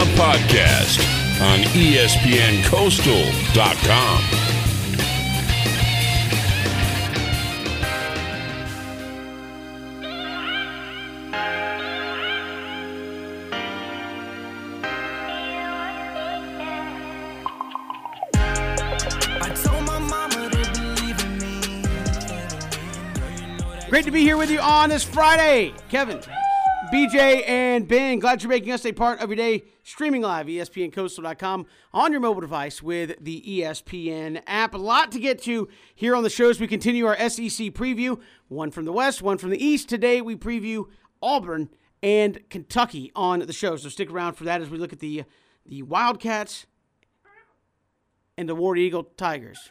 Out podcast on ESPNCoastal.com. Great to be here with you on this Friday. Kevin, BJ, and Ben, glad you're making us a part of your day. Streaming live, ESPNCoastal.com, on your mobile device with the ESPN app. A lot to get to here on the show as we continue our SEC preview. One from the West, one from the East. Today we preview Auburn and Kentucky on the show. So stick around for that as we look at the Wildcats and the War Eagle Tigers.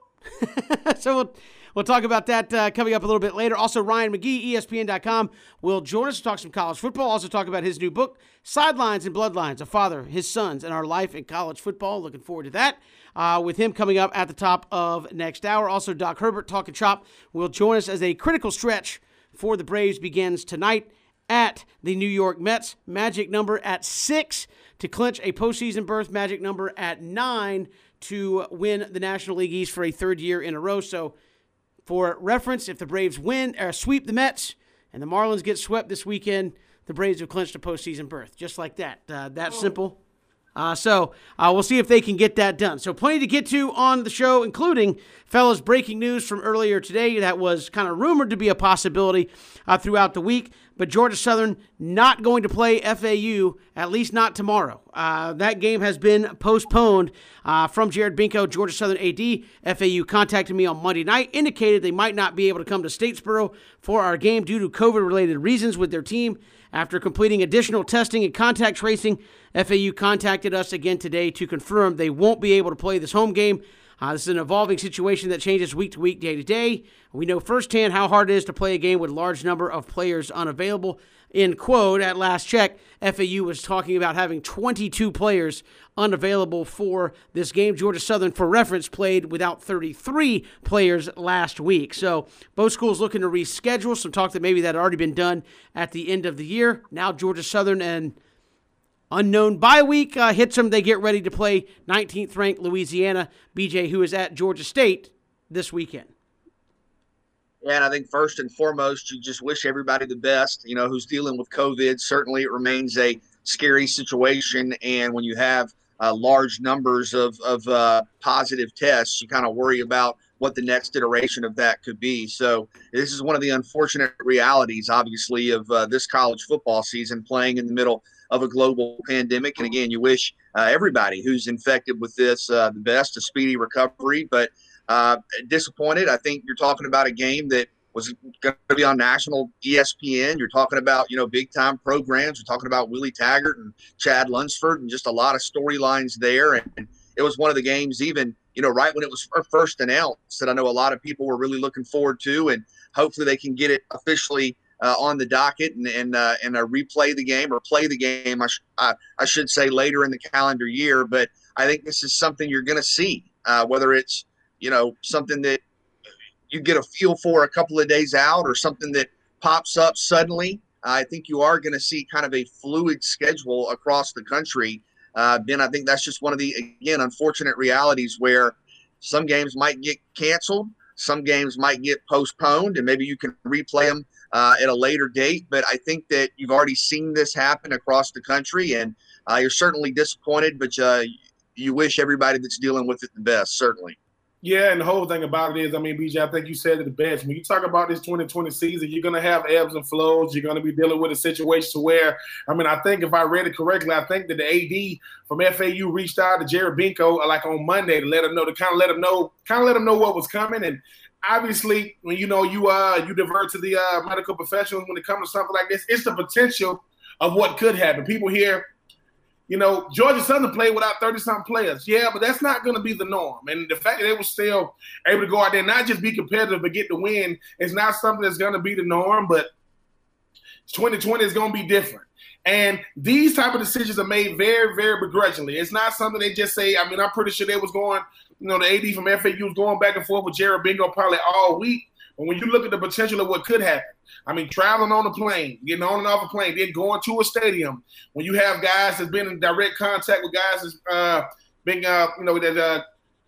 So we'll talk about that coming up a little bit later. Also, Ryan McGee, ESPN.com, will join us to talk some college football. Also talk about his new book, Sidelines and Bloodlines, A Father, His Sons, and Our Life in College Football. Looking forward to that with him coming up at the top of next hour. Also, Doc Herbert, Talking Chop, will join us as a critical stretch for the Braves begins tonight at the New York Mets. Magic number at 6 to clinch a postseason berth. Magic number at 9 to win the National League East for a third year in a row. So, for reference, if the Braves sweep the Mets and the Marlins get swept this weekend, the Braves have clinched a postseason berth. Just like that. Simple. So we'll see if they can get that done. So plenty to get to on the show, including, fellas, breaking news from earlier today that was kind of rumored to be a possibility throughout the week. But Georgia Southern not going to play FAU, at least not tomorrow. That game has been postponed from Jared Binko, Georgia Southern AD. FAU contacted me on Monday night, indicated they might not be able to come to Statesboro for our game due to COVID-related reasons with their team. After completing additional testing and contact tracing, FAU contacted us again today to confirm they won't be able to play this home game. This is an evolving situation that changes week to week, day to day. We know firsthand how hard it is to play a game with a large number of players unavailable. In quote, at last check, FAU was talking about having 22 players unavailable for this game. Georgia Southern, for reference, played without 33 players last week. So both schools looking to reschedule. Some talk that maybe that had already been done at the end of the year. Now Georgia Southern and unknown bye week hits them. They get ready to play 19th ranked Louisiana. BJ, who is at Georgia State this weekend. Yeah, and I think first and foremost, you just wish everybody the best, who's dealing with COVID. Certainly it remains a scary situation. And when you have large numbers of positive tests, you kind of worry about what the next iteration of that could be. So this is one of the unfortunate realities, obviously, of this college football season, playing in the middle of a global pandemic. And again, you wish everybody who's infected with this the best, a speedy recovery. But disappointed. I think you're talking about a game that was going to be on national ESPN. You're talking about, big time programs. You're talking about Willie Taggart and Chad Lunsford and just a lot of storylines there. And it was one of the games, even, right when it was first announced, that I know a lot of people were really looking forward to, and hopefully they can get it officially on the docket and replay the game, or play the game, I should say, later in the calendar year. But I think this is something you're going to see, whether it's, something that you get a feel for a couple of days out, or something that pops up suddenly. I think you are going to see kind of a fluid schedule across the country. Ben, I think that's just one of the, again, unfortunate realities where some games might get canceled, some games might get postponed, and maybe you can replay them at a later date. But I think that you've already seen this happen across the country, and you're certainly disappointed, but you wish everybody that's dealing with it the best, certainly. Yeah, and the whole thing about it is, BJ, I think you said it the best. When you talk about this 2020 season, you're going to have ebbs and flows. You're going to be dealing with a situation where, I think if I read it correctly, I think that the AD from FAU reached out to Jared Binko on Monday to let him know what was coming. And obviously, when you divert to the medical professionals when it comes to something like this, it's the potential of what could happen. People hear, Georgia Southern played without 30-something players. Yeah, but that's not going to be the norm. And the fact that they were still able to go out there and not just be competitive but get the win is not something that's going to be the norm. But 2020 is going to be different. And these type of decisions are made very, very begrudgingly. It's not something they just say. I'm pretty sure they was going, the AD from FAU was going back and forth with Jared Bingo probably all week. But when you look at the potential of what could happen, I mean, traveling on a plane, getting on and off a plane, then going to a stadium, when you have guys that's been in direct contact with guys that's been, got the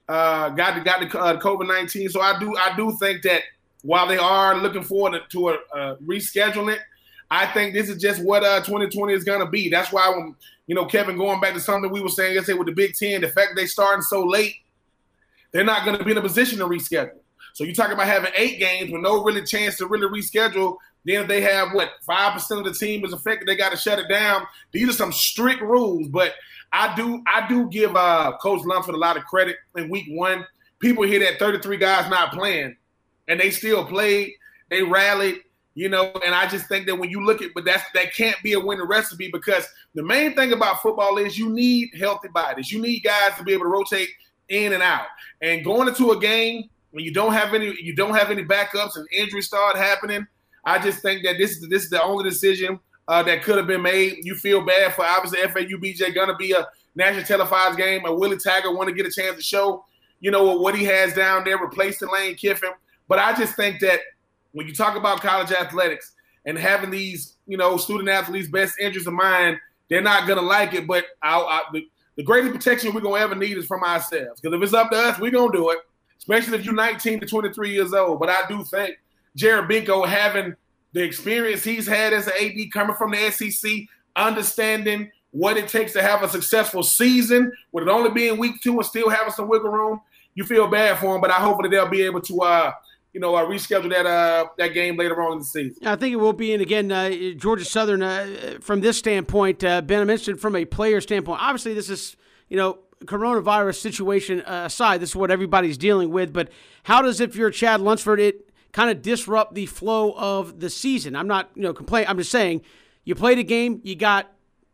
COVID-19. So I do think that while they are looking forward to rescheduling it, I think this is just what 2020 is going to be. That's why when, Kevin, going back to something we were saying yesterday with the Big Ten, the fact they starting so late, they're not going to be in a position to reschedule. So you talk about having 8 games with no really chance to really reschedule. Then if they have, 5% of the team is affected, they got to shut it down. These are some strict rules. But I do give Coach Lunsford a lot of credit in week 1. People hear that 33 guys not playing, and they still played. They rallied, and I just think that when you look at – but that can't be a winning recipe, because the main thing about football is you need healthy bodies. You need guys to be able to rotate in and out. And going into a game – when you don't have any backups and injuries start happening, I just think that this is the only decision that could have been made. You feel bad for, obviously, FAU BJ, going to be a national televised game, and Willie Taggart want to get a chance to show, what he has down there, replacing Lane Kiffin. But I just think that when you talk about college athletics and having these, student athletes' best interests in mind, they're not going to like it. But the greatest protection we're going to ever need is from ourselves. Because if it's up to us, we're going to do it. Especially if you're 19 to 23 years old. But I do think Jared Benko, having the experience he's had as an AD coming from the SEC, understanding what it takes to have a successful season, with it only being week 2 and still having some wiggle room, you feel bad for him. But I hope that they'll be able to, reschedule that game later on in the season. I think it will be. And again, Georgia Southern, from this standpoint, Ben, I mentioned from a player standpoint, obviously this is, coronavirus situation aside, this is what everybody's dealing with. But how does, if you're Chad Lunsford, it kind of disrupt the flow of the season? I'm not, complaining. I'm just saying, you played a game, you got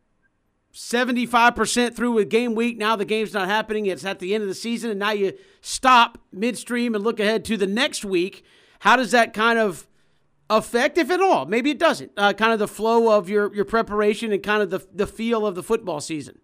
75% through with game week. Now the game's not happening. It's at the end of the season, and now you stop midstream and look ahead to the next week. How does that kind of affect, if at all? Maybe it doesn't. Kind of the flow of your preparation and kind of the feel of the football season.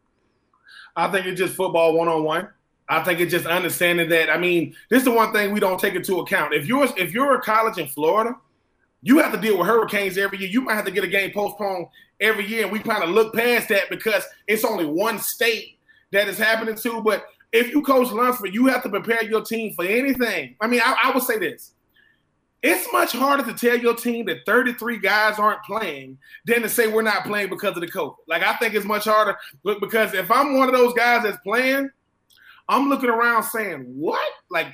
I think it's just football one-on-one. I think it's just understanding that, this is the one thing we don't take into account. If you're a college in Florida, you have to deal with hurricanes every year. You might have to get a game postponed every year, and we kind of look past that because it's only one state that is happening to. But if you coach Lunsford, you have to prepare your team for anything. I would say this. It's much harder to tell your team that 33 guys aren't playing than to say we're not playing because of the COVID. I think it's much harder because if I'm one of those guys that's playing, I'm looking around saying, what?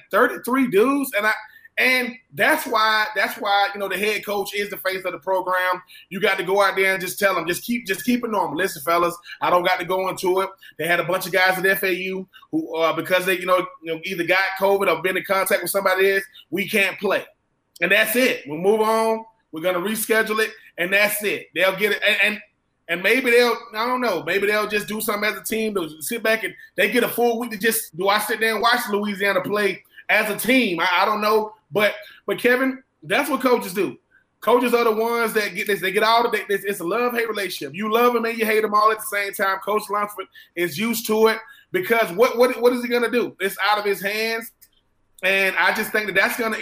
33 dudes? And that's why the head coach is the face of the program. You got to go out there and just tell them, just keep it normal. Listen, fellas, I don't got to go into it. They had a bunch of guys at FAU who, because they either got COVID or been in contact with somebody else, we can't play. And that's it. We'll move on. We're going to reschedule it, and that's it. They'll get it. And maybe I don't know, maybe they'll just do something as a team. They'll sit back and they get a full week to just, do I sit there and watch Louisiana play as a team? I don't know. But Kevin, that's what coaches do. Coaches are the ones that get this. They get all of it. It's a love-hate relationship. You love them and you hate them all at the same time. Coach Lunsford is used to it because what is he going to do? It's out of his hands. And I just think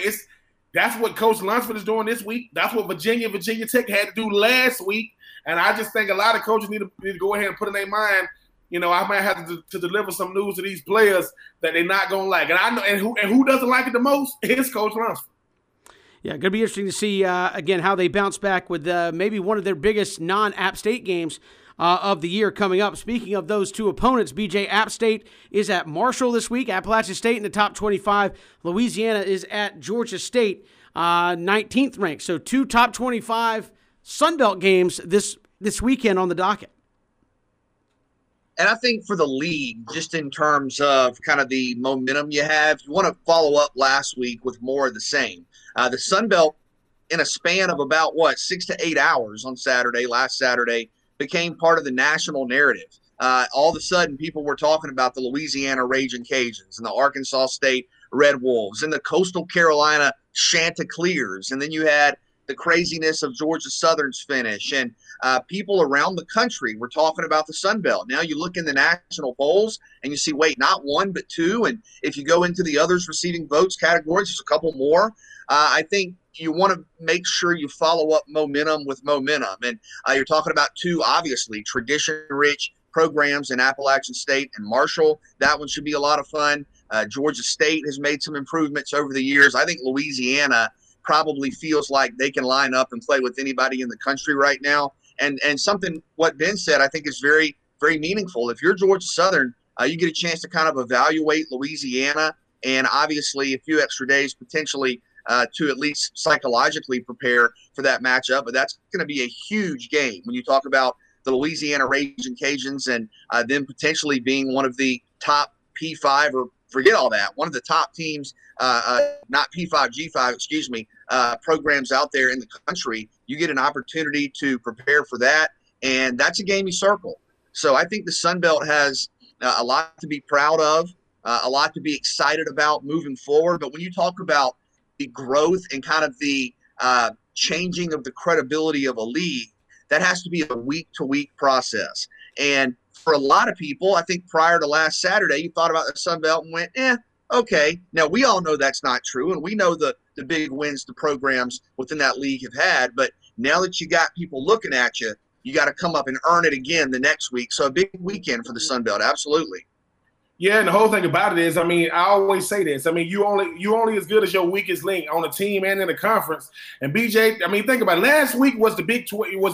that's what Coach Lunsford is doing this week. That's what Virginia Tech had to do last week. And I just think a lot of coaches need to go ahead and put in their mind, I might have to deliver some news to these players that they're not going to like. And I know, and who doesn't like it the most? It's Coach Lunsford. Yeah, going to be interesting to see, again, how they bounce back with maybe one of their biggest non-App State games of the year coming up. Speaking of those two opponents, BJ, App State is at Marshall this week. Appalachian State in the top 25. Louisiana is at Georgia State, 19th ranked. So 2 top 25 Sun Belt games this weekend on the docket. And I think for the league, just in terms of kind of the momentum you have, you want to follow up last week with more of the same. The Sun Belt, in a span of about, 6 to 8 hours on last Saturday, became part of the national narrative. All of a sudden, people were talking about the Louisiana Raging Cajuns and the Arkansas State Red Wolves and the Coastal Carolina Chanticleers. And then you had the craziness of Georgia Southern's finish. And people around the country were talking about the Sun Belt. Now you look in the national polls and you see, not one, but 2. And if you go into the others receiving votes categories, there's a couple more. I think you want to make sure you follow up momentum with momentum. And you're talking about two, obviously, tradition-rich programs in Appalachian State and Marshall. That one should be a lot of fun. Georgia State has made some improvements over the years. I think Louisiana probably feels like they can line up and play with anybody in the country right now. And something what Ben said I think is very, very meaningful. If you're Georgia Southern, you get a chance to kind of evaluate Louisiana and obviously a few extra days potentially to at least psychologically prepare for that matchup. But that's going to be a huge game when you talk about the Louisiana Raging Cajuns and them potentially being one of the top P5 or forget all that, one of the top teams, not P5, G5, excuse me, programs out there in the country. You get an opportunity to prepare for that, and that's a game you circle. So I think the Sun Belt has a lot to be proud of, a lot to be excited about moving forward. But when you talk about the growth and kind of the changing of the credibility of a league, that has to be a week-to-week process. And for a lot of people, I think prior to last Saturday, you thought about the Sun Belt and went, okay. Now, we all know that's not true, and we know the big wins the programs within that league have had. But now that you got people looking at you, you got to come up and earn it again the next week. So a big weekend for the Sun Belt, absolutely. Yeah, and the whole thing about it is, I mean, I always say this. I mean, you only as good as your weakest link on a team and in a conference. And BJ, I mean, think about it. Last week was the Big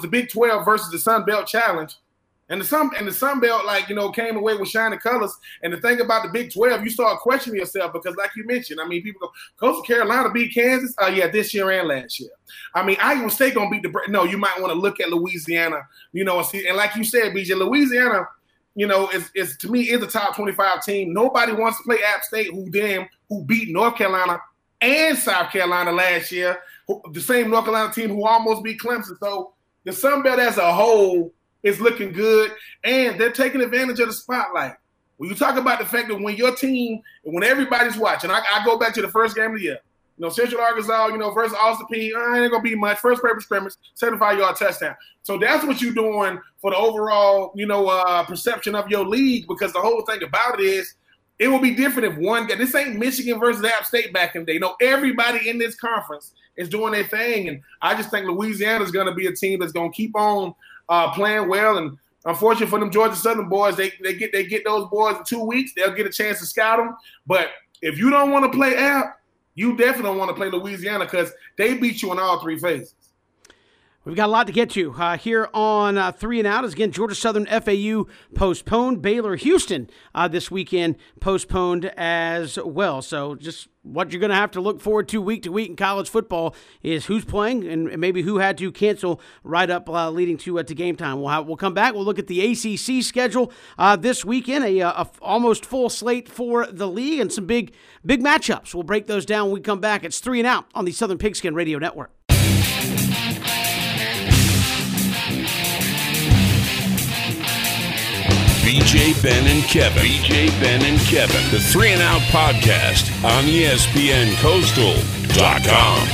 12 versus the Sun Belt Challenge. And the Sun Belt, like, you know, came away with shining colors. And the thing about the Big 12, you start questioning yourself because, like you mentioned, I mean, people go, Coastal Carolina beat Kansas. Yeah, this year and last year. I mean, Iowa State gonna beat no. You might want to look at Louisiana, you know, and see. And like you said, BJ, Louisiana, you know, is to me is a top 25 team. Nobody wants to play App State, who beat North Carolina and South Carolina last year. The same North Carolina team who almost beat Clemson. So the Sun Belt as a whole is looking good, and they're taking advantage of the spotlight. When you talk about the fact that when your team, when everybody's watching, I go back to the first game of the year. You know, Central Arkansas, you know, versus Austin Peay, ain't going to be much. First paper scrimmage, 75-yard touchdown. So that's what you're doing for the overall, you know, perception of your league, because the whole thing about it is it will be different if one guy – this ain't Michigan versus App State back in the day. No, everybody in this conference is doing their thing, and I just think Louisiana is going to be a team that's going to keep on playing well. And unfortunately for them Georgia Southern boys, they get those boys in 2 weeks. They'll get a chance to scout them. But if you don't want to play App, you definitely don't want to play Louisiana because they beat you in all three phases. We've got a lot to get to here on 3 and Out. As again, Georgia Southern FAU postponed. Baylor Houston this weekend postponed as well. So just what you're going to have to look forward to week in college football is who's playing and maybe who had to cancel right up leading to game time. We'll come back. We'll look at the ACC schedule this weekend, a almost full slate for the league and some big matchups. We'll break those down when we come back. It's 3 and Out on the Southern Pigskin Radio Network. BJ, Ben, and Kevin. BJ, Ben, and Kevin. The 3 and Out podcast on ESPNCoastal.com.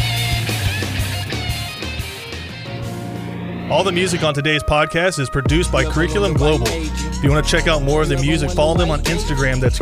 All the music on today's podcast is produced by Curriculum Global. If you want to check out more of the music, follow them on Instagram. That's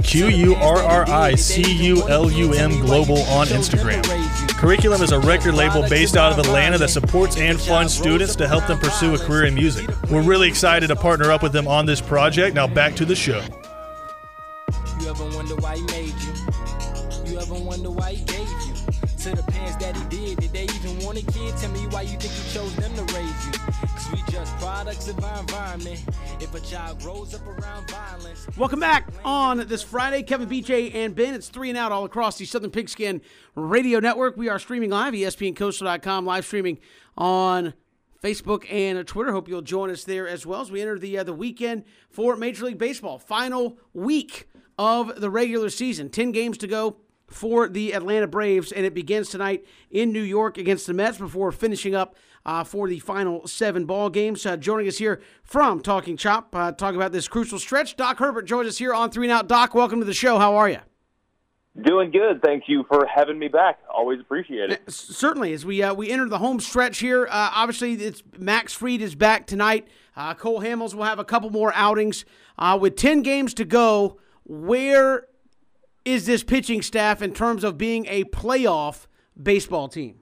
QURRICULUM Global on Instagram. Curriculum is a record label based out of Atlanta that supports and funds students to help them pursue a career in music. We're really excited to partner up with them on this project. Now back to the show. You ever wonder why he made you? You ever wonder why he gave you? To the parents that he did they even want a kid? Tell me why you think he chose them to raise you? Cause we just products of our environment. If a child grows up around violence. Welcome back on this Friday. Kevin, BJ, and Ben. It's 3 and Out all across the Southern Pigskin Radio Network. We are streaming live, ESPNCoastal.com, live streaming on Facebook and Twitter. Hope you'll join us there as well as we enter the weekend for Major League Baseball. Final week of the regular season. 10 games to go for the Atlanta Braves, and it begins tonight in New York against the Mets before finishing up for the final 7 ball games. Joining us here from Talking Chop, talking about this crucial stretch, Doc Herbert joins us here on 3 and Out. Doc, welcome to the show. How are you? Doing good. Thank you for having me back. Always appreciate it. Certainly. As we enter the home stretch here, obviously it's Max Fried is back tonight. Cole Hamels will have a couple more outings. With 10 games to go, where is this pitching staff in terms of being a playoff baseball team?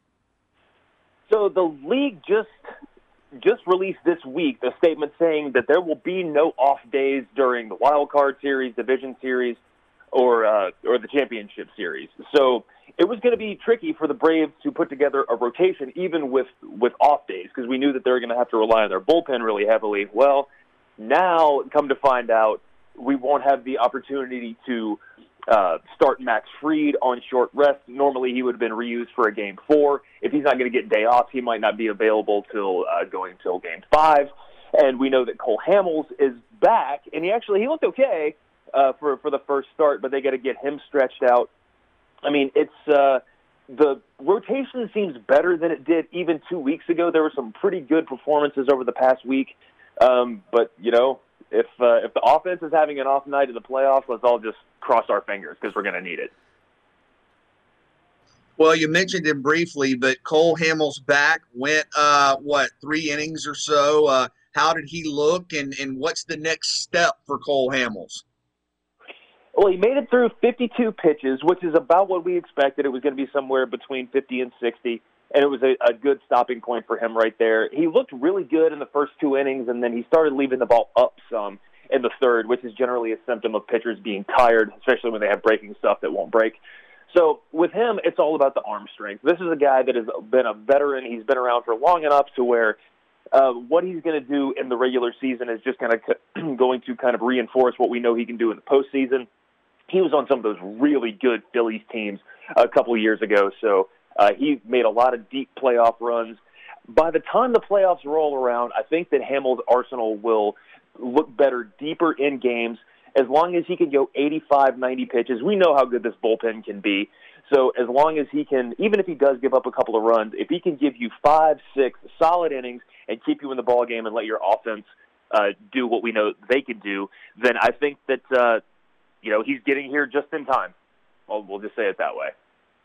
So the league just released this week a statement saying that there will be no off days during the wild card series, division series, or the championship series. So it was going to be tricky for the Braves to put together a rotation, even with off days, because we knew that they were going to have to rely on their bullpen really heavily. Well, now, come to find out, we won't have the opportunity to start Max Fried on short rest. Normally, he would have been reused for a Game 4. If he's not going to get day off, he might not be available till Game 5. And we know that Cole Hamels is back, and he looked okay for the first start, but they got to get him stretched out. I mean, it's the rotation seems better than it did even 2 weeks ago. There were some pretty good performances over the past week, but if the offense is having an off night in the playoffs, let's all just cross our fingers because we're going to need it. Well, you mentioned him briefly, but Cole Hamels back, went 3 innings or so. How did he look, and what's the next step for Cole Hamels? Well, he made it through 52 pitches, which is about what we expected. It was going to be somewhere between 50 and 60, and it was a good stopping point for him right there. He looked really good in the first 2 innings, and then he started leaving the ball up some in the third, which is generally a symptom of pitchers being tired, especially when they have breaking stuff that won't break. So with him, it's all about the arm strength. This is a guy that has been a veteran. He's been around for long enough to where what he's going to do in the regular season is just going to kind of reinforce what we know he can do in the postseason. He was on some of those really good Phillies teams a couple of years ago, so he made a lot of deep playoff runs. By the time the playoffs roll around, I think that Hamels' arsenal will look better deeper in games as long as he can go 85, 90 pitches. We know how good this bullpen can be. So as long as he can, even if he does give up a couple of runs, if he can give you 5, 6 solid innings and keep you in the ballgame and let your offense do what we know they can do, then I think that he's getting here just in time. We'll just say it that way.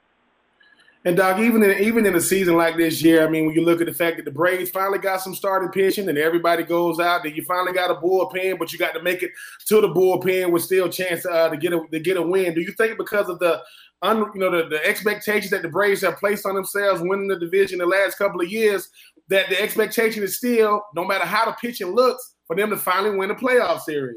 And, Doc, even in a season like this year, I mean, when you look at the fact that the Braves finally got some starting pitching and everybody goes out, then you finally got a bullpen, but you got to make it to the bullpen with still a chance to get a win. Do you think because of the expectations that the Braves have placed on themselves winning the division the last couple of years, that the expectation is still, no matter how the pitching looks, for them to finally win a playoff series?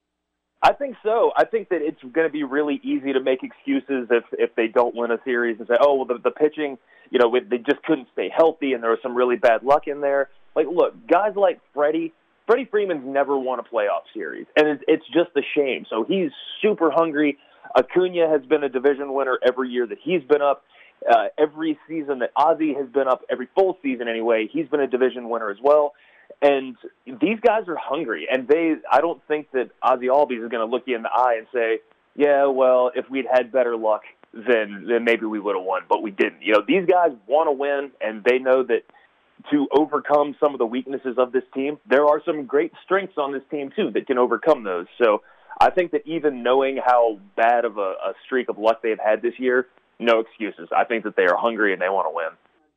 I think so. I think that it's going to be really easy to make excuses if they don't win a series and say, oh, well, the pitching, they just couldn't stay healthy and there was some really bad luck in there. Like, look, guys like Freddie Freeman's never won a playoff series, and it's just a shame. So he's super hungry. Acuna has been a division winner every year that he's been up. Every season that Ozzie has been up, every full season anyway, he's been a division winner as well. And these guys are hungry, and I don't think that Ozzie Albies is going to look you in the eye and say, yeah, well, if we'd had better luck, then maybe we would have won, but we didn't. These guys want to win, and they know that to overcome some of the weaknesses of this team, there are some great strengths on this team, too, that can overcome those. So I think that even knowing how bad of a streak of luck they've had this year, no excuses. I think that they are hungry and they want to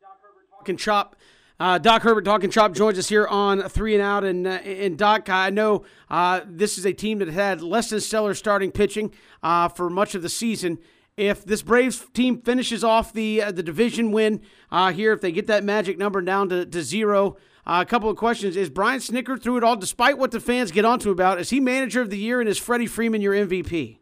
win. Doc Herbert, Talking Chop, joins us here on 3 and Out. And Doc, I know this is a team that had less than stellar starting pitching for much of the season. If this Braves team finishes off the division win here, if they get that magic number down to 0, a couple of questions. Is Brian Snitker through it all, despite what the fans get onto about? Is he manager of the year, and is Freddie Freeman your MVP?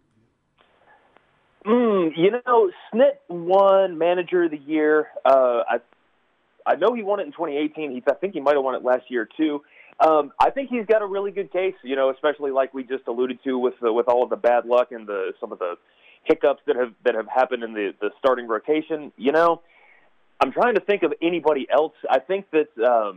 Snit won manager of the year. I know he won it in 2018. I think he might have won it last year too. I think he's got a really good case, especially like we just alluded to with all of the bad luck and some of the hiccups that have happened in the starting rotation. I'm trying to think of anybody else. I think that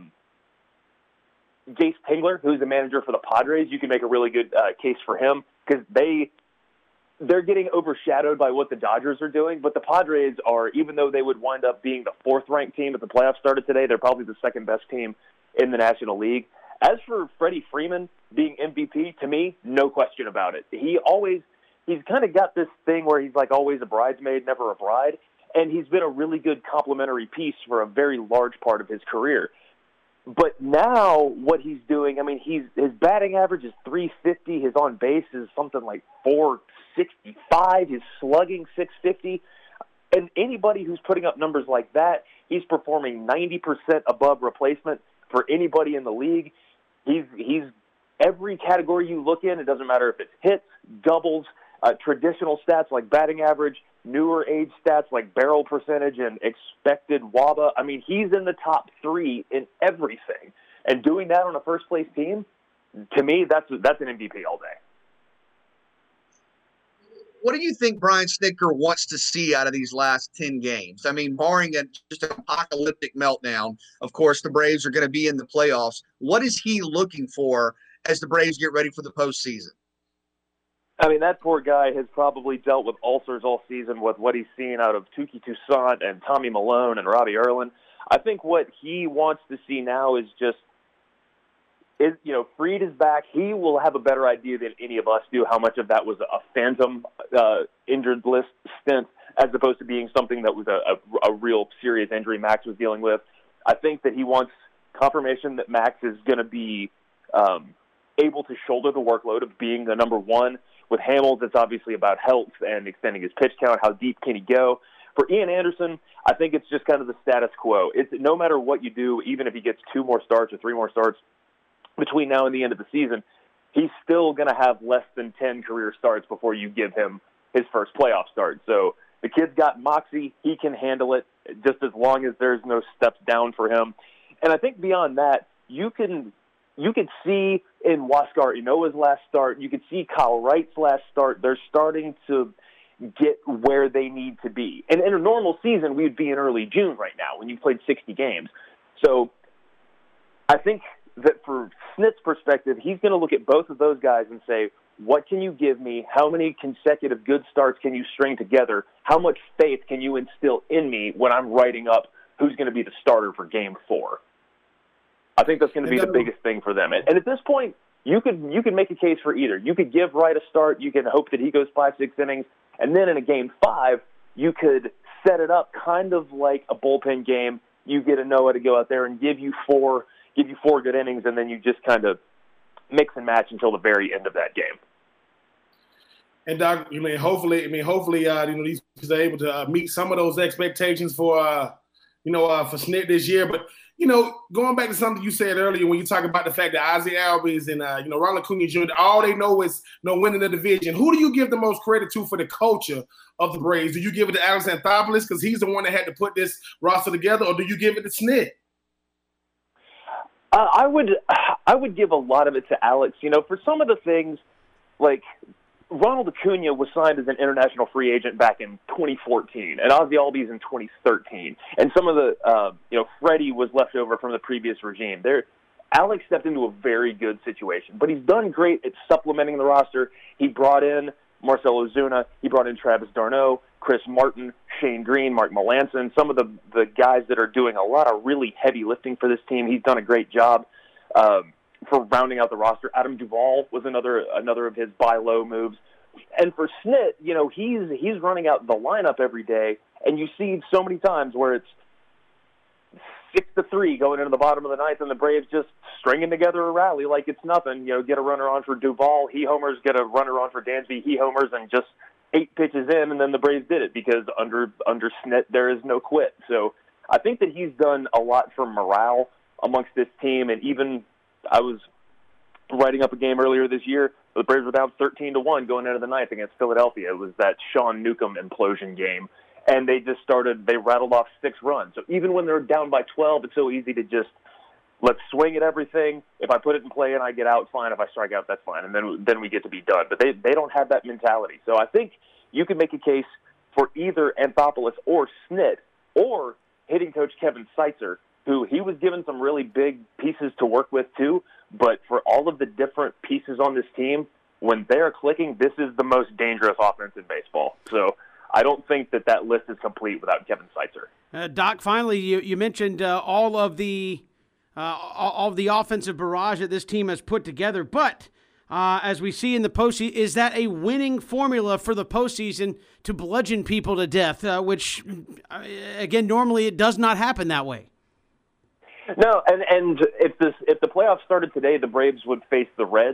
Jace Tingler, who's the manager for the Padres, you can make a really good case for him because they're getting overshadowed by what the Dodgers are doing, but the Padres are, even though they would wind up being the 4th-ranked team if the playoffs started today, they're probably the 2nd-best team in the National League. As for Freddie Freeman being MVP, to me, no question about it. He's kind of got this thing where he's like always a bridesmaid, never a bride, and he's been a really good complimentary piece for a very large part of his career. But now what he's doing, I mean, his batting average is .350, his on base is something like .465, his slugging .650. And anybody who's putting up numbers like that, he's performing 90% above replacement for anybody in the league. He's every category you look in. It doesn't matter if it's hits, doubles, traditional stats like batting average, newer age stats like barrel percentage and expected WABA. I mean, he's in the top 3 in everything. And doing that on a first-place team, to me, that's an MVP all day. What do you think Brian Snitker wants to see out of these last 10 games? I mean, barring just an apocalyptic meltdown, of course, the Braves are going to be in the playoffs. What is he looking for as the Braves get ready for the postseason? I mean, that poor guy has probably dealt with ulcers all season with what he's seen out of Touki Toussaint and Tommy Malone and Robbie Erlin. I think what he wants to see now is just, Fried is back. He will have a better idea than any of us do how much of that was a phantom injured list stint as opposed to being something that was a real serious injury Max was dealing with. I think that he wants confirmation that Max is going to be able to shoulder the workload of being the number one. With Hamels, it's obviously about health and extending his pitch count. How deep can he go? For Ian Anderson, I think it's just kind of the status quo. It's no matter what you do, even if he gets 2 more starts or 3 more starts between now and the end of the season, he's still going to have less than 10 career starts before you give him his first playoff start. So the kid's got moxie. He can handle it just as long as there's no steps down for him. And I think beyond that, you could see in Huáscar Ynoa's last start, you could see Kyle Wright's last start, they're starting to get where they need to be. And in a normal season, we'd be in early June right now when you've played 60 games. So I think that for Snit's perspective, he's going to look at both of those guys and say, what can you give me? How many consecutive good starts can you string together? How much faith can you instill in me when I'm writing up who's going to be the starter for Game 4? I think that's going to be the biggest thing for them. And at this point, you could make a case for either. You could give Wright a start. You can hope that he goes 5-6 innings. And then in a Game 5, you could set it up kind of like a bullpen game. You get Ynoa to go out there and give you four good innings, and then you just kind of mix and match until the very end of that game. And Doc, hopefully, these guys are able to meet some of those expectations for Snit this year. But going back to something you said earlier when you talk about the fact that Ozzie Albies and Ronald Acuna Jr., all they know is winning the division. Who do you give the most credit to for the culture of the Braves? Do you give it to Alex Anthopoulos because he's the one that had to put this roster together, or do you give it to Snit? I would give a lot of it to Alex. For some of the things, like Ronald Acuna was signed as an international free agent back in 2014, and Ozzie Albies in 2013. And some of the, Freddie was left over from the previous regime. Alex stepped into a very good situation, but he's done great at supplementing the roster. He brought in Marcell Ozuna. He brought in Travis d'Arnaud, Chris Martin, Shane Green, Mark Melancon, some of the guys that are doing a lot of really heavy lifting for this team. He's done a great job for rounding out the roster. Adam Duvall was another of his buy low moves. And for Snit, he's running out the lineup every day, and you see so many times where it's 6-3 going into the bottom of the ninth, and the Braves just stringing together a rally like it's nothing. Get a runner on for Duvall, he homers, get a runner on for Dansby, he homers, and just 8 pitches in, and then the Braves did it because under Snit there is no quit. So I think that he's done a lot for morale amongst this team, and even I was writing up a game earlier this year. The Braves were down 13-1 going into the ninth against Philadelphia. It was that Sean Newcomb implosion game. And they rattled off 6 runs. So even when they're down by 12, it's so easy to just, let's swing at everything. If I put it in play and I get out, fine. If I strike out, that's fine. And then we get to be done. But they don't have that mentality. So I think you could make a case for either Anthopoulos or Snit or hitting coach Kevin Seitzer, who he was given some really big pieces to work with too. But for all of the different pieces on this team, when they're clicking, this is the most dangerous offense in baseball. So I don't think that list is complete without Kevin Seitzer. Doc, finally, you mentioned all of the offensive barrage that this team has put together. But as we see in the postseason, is that a winning formula for the postseason to bludgeon people to death, which, again, normally it does not happen that way? No, and if the playoffs started today, the Braves would face the Reds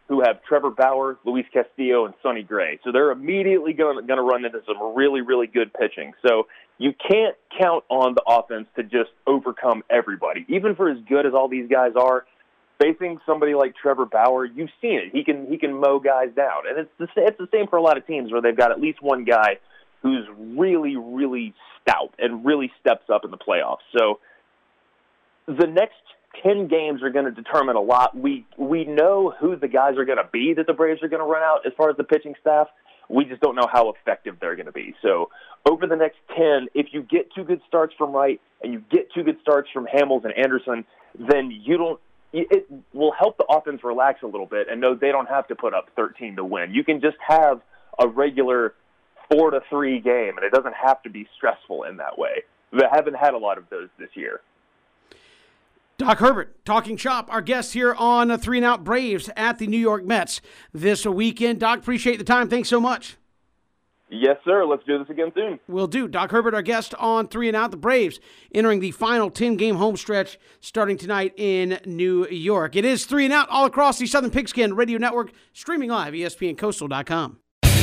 who have Trevor Bauer, Luis Castillo, and Sonny Gray. So they're immediately going to run into some really, really good pitching. So you can't count on the offense to just overcome everybody. Even for as good as all these guys are, facing somebody like Trevor Bauer, you've seen it. He can mow guys down. And it's the same for a lot of teams where they've got at least one guy who's really, really stout and really steps up in the playoffs. So the next 10 games are going to determine a lot. We know who the guys are going to be that the Braves are going to run out as far as the pitching staff. We just don't know how effective they're going to be. So over the next 10, if you get 2 good starts from Wright and you get 2 good starts from Hamels and Anderson, then it will help the offense relax a little bit and know they don't have to put up 13 to win. You can just have a regular 4-3 game, and it doesn't have to be stressful in that way. They haven't had a lot of those this year. Doc Herbert, talking shop, our guest here on 3 and Out Braves at the New York Mets this weekend. Doc, appreciate the time. Thanks so much. Yes, sir. Let's do this again soon. Will do. Doc Herbert, our guest on 3 and Out. The Braves entering the final 10-game home stretch starting tonight in New York. It is 3 and Out all across the Southern Pigskin Radio Network, streaming live, ESPNCoastal.com.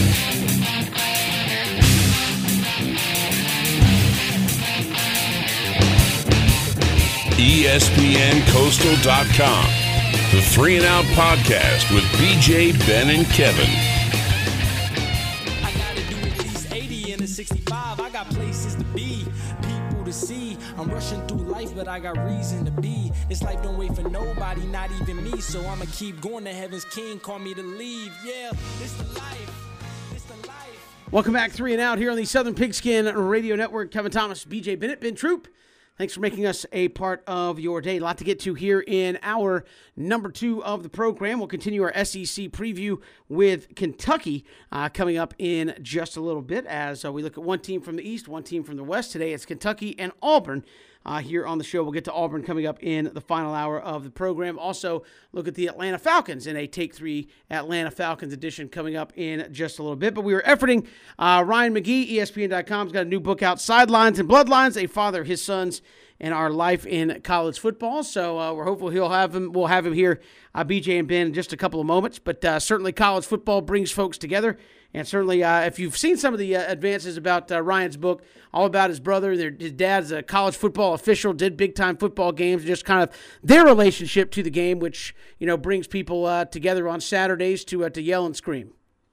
ESPNCoastal.com. The 3 and Out podcast with BJ, Ben, and Kevin. I gotta do at least 80 in a 65. I got places to be, people to see. I'm rushing through life, but I got reason to be. This life don't wait for nobody, not even me. So I'ma keep going to heaven's king, call me to leave. Yeah, it's the life. It's the life. Welcome back, 3 and Out here on the Southern Pigskin Radio Network. Kevin Thomas, BJ Bennett, Ben Troop. Thanks for making us a part of your day. A lot to get to here in hour number 2 of the program. We'll continue our SEC preview with Kentucky coming up in just a little bit as we look at one team from the East, one team from the West. Today it's Kentucky and Auburn. Here on the show, we'll get to Auburn coming up in the final hour of the program. Also, look at the Atlanta Falcons in a Take 3 Atlanta Falcons edition coming up in just a little bit. But we were efforting Ryan McGee, ESPN.com, has got a new book out, Sidelines and Bloodlines, A Father, His Sons, and Our Life in College Football. So we're hopeful we'll have him here, BJ and Ben, in just a couple of moments. But certainly college football brings folks together. And certainly, if you've seen some of the advances about Ryan's book, all about his brother, his dad's a college football official, did big-time football games, just kind of their relationship to the game, which, brings people together on Saturdays to yell and scream.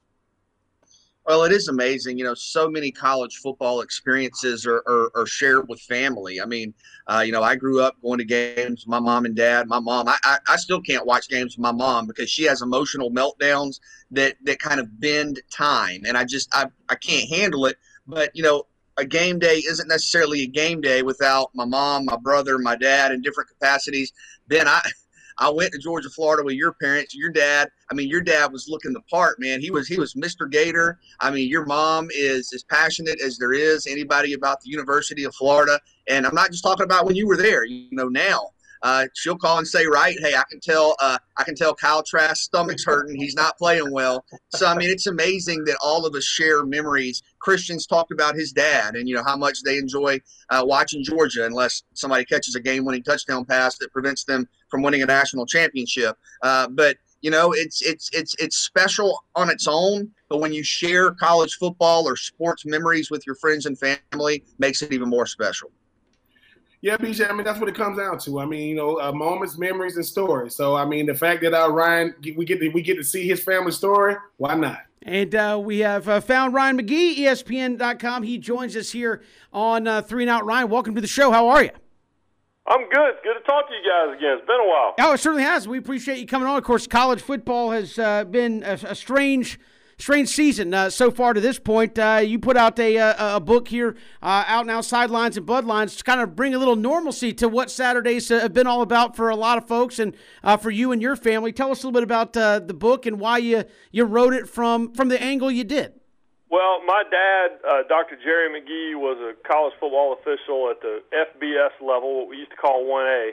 Well, it is amazing. So many college football experiences are shared with family. I mean, I grew up going to games with my mom and dad. My mom, I still can't watch games with my mom because she has emotional meltdowns that kind of bend time. And I can't handle it. But, a game day isn't necessarily a game day without my mom, my brother, my dad in different capacities. Then I went to Georgia, Florida with your parents, your dad. I mean, your dad was looking the part, man. He was Mr. Gator. I mean, your mom is as passionate as there is anybody about the University of Florida. And I'm not just talking about when you were there, now. She'll call and say, right, hey, I can tell Kyle Trask's stomach's hurting. He's not playing well. So, I mean, it's amazing that all of us share memories. Christian's talked about his dad and, how much they enjoy watching Georgia unless somebody catches a game-winning touchdown pass that prevents them from winning a national championship. But it's special on its own. But when you share college football or sports memories with your friends and family, makes it even more special. Yeah, BJ, I mean, that's what it comes down to. I mean, moments, memories, and stories. So, I mean, the fact that Ryan, we get to see his family story, why not? And we have found Ryan McGee, ESPN.com. He joins us here on 3 and Out. Ryan, welcome to the show. How are you? I'm good. Good to talk to you guys again. It's been a while. Oh, it certainly has. We appreciate you coming on. Of course, college football has been a strange season so far to this point. You put out a book here, Out Now, Sidelines and Bloodlines, to kind of bring a little normalcy to what Saturdays have been all about for a lot of folks and for you and your family. Tell us a little bit about the book and why you wrote it from the angle you did. Well, my dad, Dr. Jerry McGee, was a college football official at the FBS level, what we used to call 1A.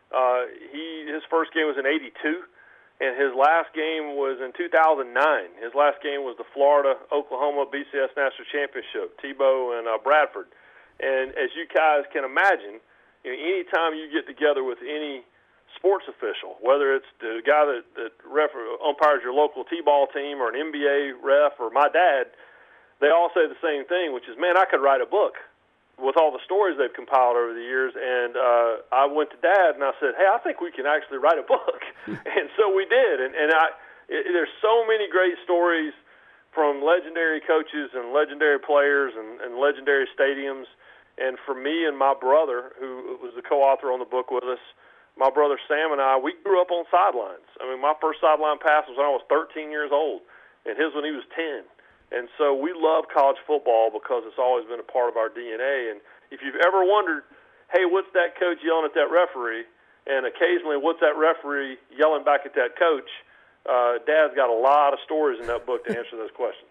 His first game was in '82. And his last game was in 2009. His last game was the Florida-Oklahoma BCS National Championship, Tebow and Bradford. And as you guys can imagine, anytime you get together with any sports official, whether it's the guy that umpires your local T-ball team or an NBA ref or my dad, they all say the same thing, which is, man, I could write a book with all the stories they've compiled over the years. And I went to Dad and I said, hey, I think we can actually write a book. And so we did. And there's so many great stories from legendary coaches and legendary players and legendary stadiums. And for me and my brother, who was the co-author on the book with us, my brother Sam and I, we grew up on sidelines. I mean, my first sideline pass was when I was 13 years old, and his when he was 10. And so we love college football because it's always been a part of our DNA. And if you've ever wondered, hey, what's that coach yelling at that referee? And occasionally, what's that referee yelling back at that coach? Dad's got a lot of stories in that book to answer those questions.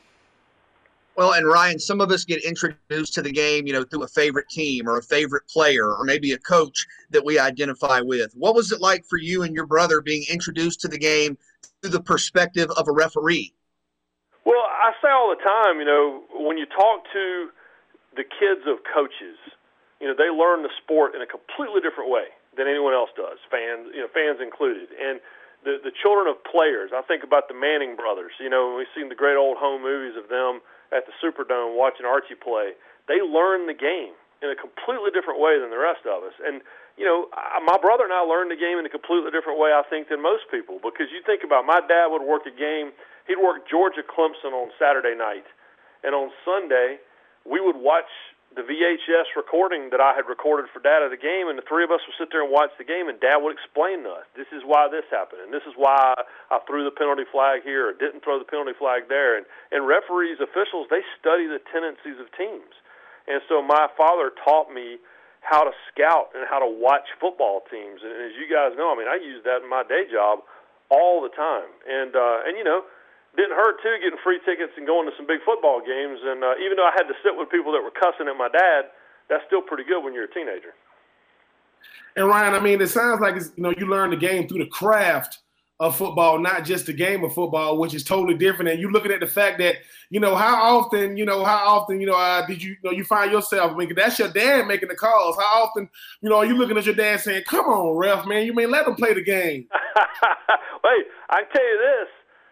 Well, and Ryan, some of us get introduced to the game, through a favorite team or a favorite player or maybe a coach that we identify with. What was it like for you and your brother being introduced to the game through the perspective of a referee? Well, I say all the time, when you talk to the kids of coaches, they learn the sport in a completely different way than anyone else does, fans included. And the children of players, I think about the Manning brothers, we've seen the great old home movies of them at the Superdome watching Archie play. They learn the game in a completely different way than the rest of us. And, my brother and I learned the game in a completely different way, I think, than most people. Because you think about my dad would work a game. He'd work Georgia-Clemson on Saturday night. And on Sunday, we would watch the VHS recording that I had recorded for Dad of the game, and the three of us would sit there and watch the game, and Dad would explain to us, this is why this happened, and this is why I threw the penalty flag here or didn't throw the penalty flag there. And referees, officials, they study the tendencies of teams. And so my father taught me how to scout and how to watch football teams. And as you guys know, I use that in my day job all the time. And didn't hurt, too, getting free tickets and going to some big football games. And even though I had to sit with people that were cussing at my dad, that's still pretty good when you're a teenager. And, Ryan, it sounds like you learn the game through the craft of football, not just the game of football, which is totally different. And you're looking at the fact that, how often did you find yourself, that's your dad making the calls. How often, are you looking at your dad saying, come on, ref, man, you may let them play the game. Wait, I can tell you this.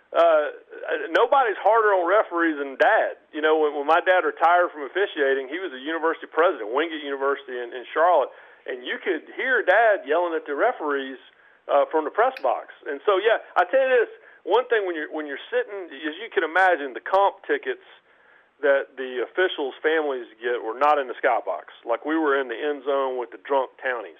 Nobody's harder on referees than Dad. When my dad retired from officiating, he was a university president, Wingate University in Charlotte, and you could hear Dad yelling at the referees from the press box. And so, yeah, I tell you this, one thing when you're sitting, as you can imagine, the comp tickets that the officials' families get were not in the skybox. Like we were in the end zone with the drunk townies.